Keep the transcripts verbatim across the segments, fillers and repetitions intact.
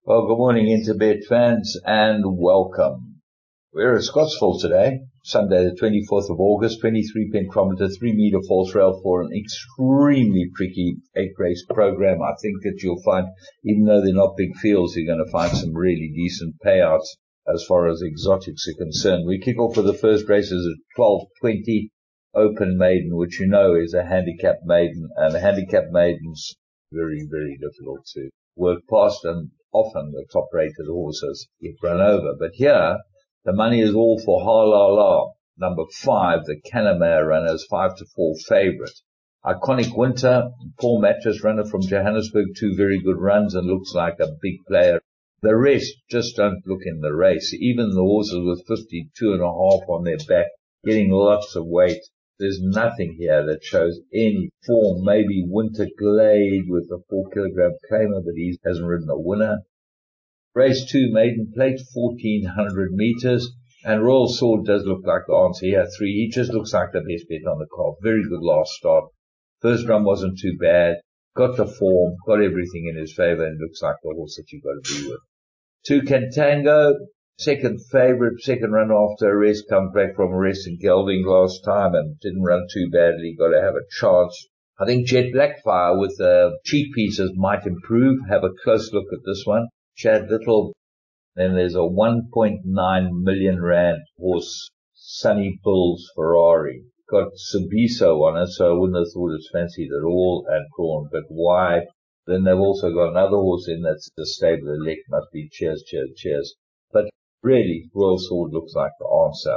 Well, good morning, Interbet fans, and welcome. We're at Scottsville today, Sunday, the twenty-fourth of August, twenty-three pentometer, three meter false rail for an extremely tricky eight race program. I think that you'll find, even though they're not big fields, you're going to find some really decent payouts as far as exotics are concerned. We kick off with the first races at twelve twenty, Open Maiden, which you know is a handicap maiden, and a handicap maiden's very, very difficult to work past, and often the top-rated horses get run over. But here, the money is all for Halala, number five, the Canamare runners, five to four favorite. Iconic Winter, Paul Mattress runner from Johannesburg, two very good runs and looks like a big player. The rest just don't look in the race. Even the horses with fifty-two and a half on their back, getting lots of weight. There's nothing here that shows any form. Maybe Winter Glade with a four kilogram claimer, but he hasn't ridden a winner. Race two, Maiden Plate, fourteen hundred meters. And Royal Sword does look like the answer here. Three, he just looks like the best bet on the card. Very good last start. First run wasn't too bad. Got the form, got everything in his favor, and looks like the horse that you've got to be with. Two, Cantango. Second favorite, second run after a rest, comes back from a rest in Gelding last time and didn't run too badly, got to have a chance. I think Jet Blackfire with the cheek pieces might improve. Have a close look at this one. Chad Little. Then there's a one point nine million rand horse, Sunny Bulls Ferrari. Got Sabiso on it, so I wouldn't have thought it's fancied at all and drawn, but why? Then they've also got another horse in that's the stable elect, must be Cheers, Cheers, Cheers. But really, Royal Sword looks like the answer.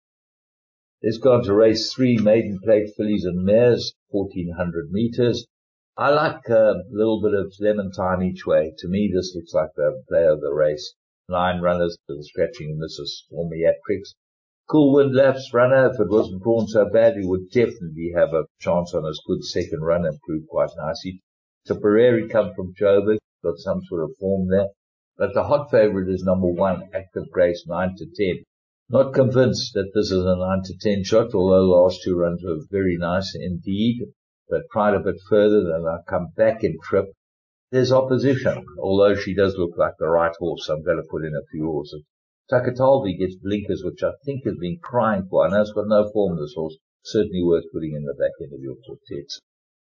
Let's go on to race three, Maiden Plate, Fillies and Mares, fourteen hundred meters. I like a little bit of lemon time each way. To me, this looks like the player of the race. Nine runners to the scratching and misses, Stormiatrix. Cool Wind Laps runner, if it wasn't drawn so badly, would definitely have a chance on his good second run and prove quite nicely. Tipperary come from Joburg, got some sort of form there. But the hot favorite is number one, Active Grace, nine to ten. Not convinced that this is a nine to ten shot, although the last two runs were very nice indeed. But tried a bit further, then I come back in trip. There's opposition, although she does look like the right horse, so I'm going to put in a few horses. Takatalvi gets blinkers, which I think has been crying for. I know it's got no form, this horse. Certainly worth putting in the back end of your quartets.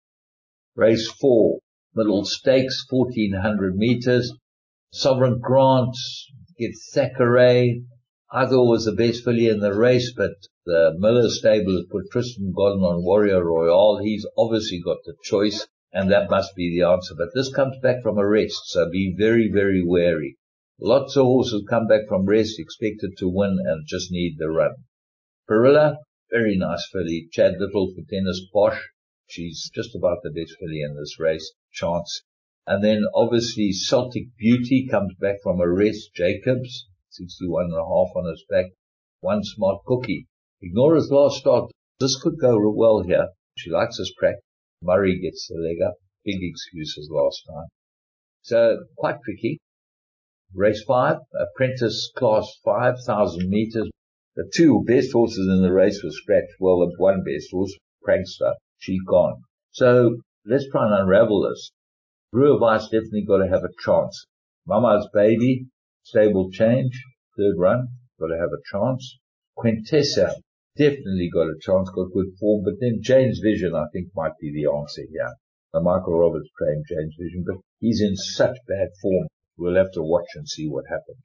Race four, Middle Stakes, fourteen hundred meters. Sovereign Grant gets Thackeray. I thought was the best filly in the race, but the Miller stable has put Tristan Godden on Warrior Royale. He's obviously got the choice, and that must be the answer. But this comes back from a rest, so be very, very wary. Lots of horses come back from rest, expected to win, and just need the run. Perilla, very nice filly. Chad Little for Tennis Bosch. She's just about the best filly in this race. Chance. And then obviously Celtic Beauty comes back from a rest. Jacobs, sixty-one and a half on his back. One Smart Cookie. Ignore his last start. This could go well here. She likes his crack. Murray gets the leg up. Big excuses last time. So quite tricky. Race five, Apprentice Class five, thousand meters. The two best horses in the race were scratched. Well, the one best horse, Prankster, she's gone. So let's try and unravel this. Brewer Vice definitely got to have a chance. Mama's Baby, stable change, third run, got to have a chance. Quintessa, definitely got a chance, got good form, but then James Vision, I think, might be the answer here. The Michael Roberts claimed James Vision, but he's in such bad form. We'll have to watch and see what happens.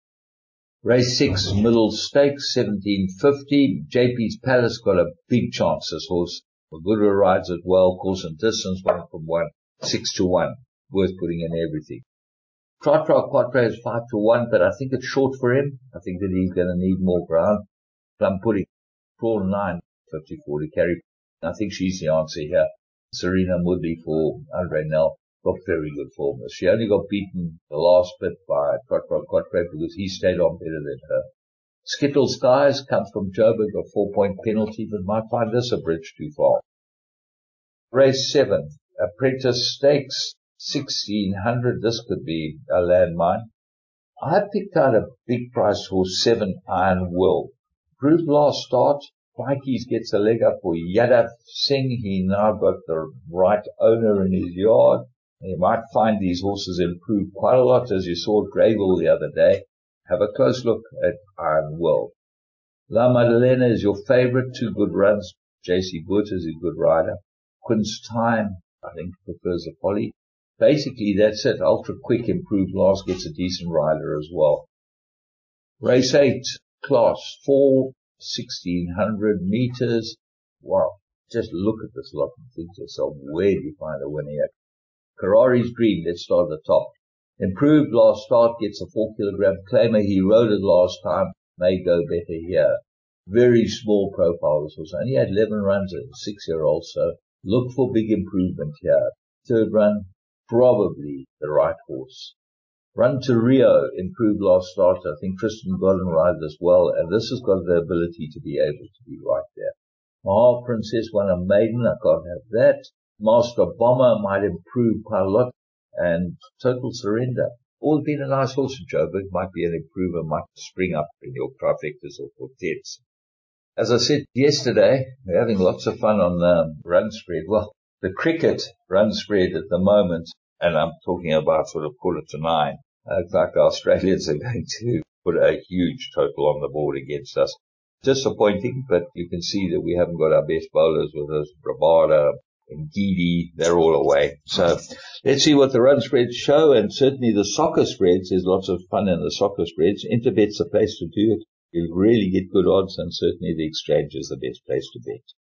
Race six, Middle Stakes, seventeen fifty. J P's Palace got a big chance, this horse. Magudra rides it well, course and distance, one from one. Six to one. Worth putting in everything. Tratra Quattro is five to one, but I think it's short for him. I think that he's going to need more ground. Plum Pudding, four nine, fifty forty carry. I think she's the answer here. Serena Woodley for Andre Nel. Got very good form. She only got beaten the last bit by Tratra Quattro because he stayed on better than her. Skittle Skies comes from Joburg, a four point penalty, but might find this a bridge too far. Race seven. Apprentice Stakes, sixteen hundred. This could be a landmine. I picked out a big price horse, seven Iron Will. Proved last start. Pikes gets a leg up for Yadav Singh. He now got the right owner in his yard. You might find these horses improve quite a lot, as you saw at Greyville the other day. Have a close look at Iron World. La Maddalena is your favorite, two good runs. J C Boot is a good rider. Quince Time, I think, prefers the Polly. Basically, that's it. Ultra Quick, improved last, gets a decent rider as well. Race eight, class four, sixteen hundred meters. Wow. Just look at this lot and think to yourself, where do you find a winner here? Ferrari's Dream, let's start at the top. Improved last start, gets a four kilogram claimer. He rode it last time, may go better here. Very small profile. This was only had eleven runs as a six-year-old, so look for big improvement here. Third run, probably the right horse. Run to Rio, improved last start. I think Tristan Godden rides as well, and this has got the ability to be able to be right there. Mahal Princess won a maiden. I can't have that. Master Bomber might improve quite a lot. And Total Surrender. Always been a nice horse in Joburg. Might be an improver, might spring up in your trifectas or quartets. As I said yesterday, we're having lots of fun on um, run spread. Well, the cricket run spread at the moment, and I'm talking about sort of quarter to nine. Uh, in fact, the Australians are going to put a huge total on the board against us. Disappointing, but you can see that we haven't got our best bowlers with us. Rabada and Gidi, they're all away. So let's see what the run spreads show, and certainly the soccer spreads. There's lots of fun in the soccer spreads. Interbet's the place to do it. You'll really get good odds, and certainly the exchange is the best place to bet.